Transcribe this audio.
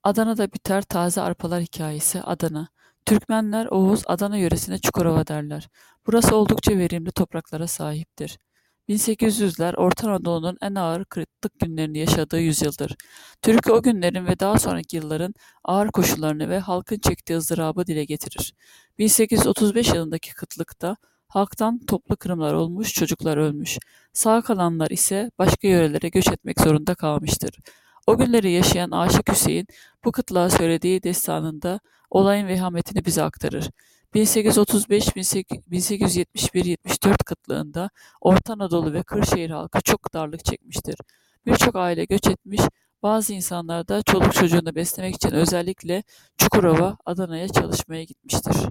Adana'da biter taze arpalar hikayesi. Adana. Türkmenler Oğuz, Adana yöresine Çukurova derler. Burası oldukça verimli topraklara sahiptir. 1800'ler Orta Anadolu'nun en ağır kıtlık günlerini yaşadığı yüzyıldır. Türkü o günlerin ve daha sonraki yılların ağır koşullarını ve halkın çektiği ızdırabı dile getirir. 1835 yılındaki kıtlıkta halktan toplu kırımlar olmuş, çocuklar ölmüş. Sağ kalanlar ise başka yörelere göç etmek zorunda kalmıştır. O günleri yaşayan Aşık Hüseyin bu kıtlığa söylediği destanında olayın vehametini bize aktarır. 1835-1871-74 kıtlığında Orta Anadolu ve Kırşehir halkı çok darlık çekmiştir. Birçok aile göç etmiş, bazı insanlar da çoluk çocuğunu beslemek için özellikle Çukurova, Adana'ya çalışmaya gitmiştir.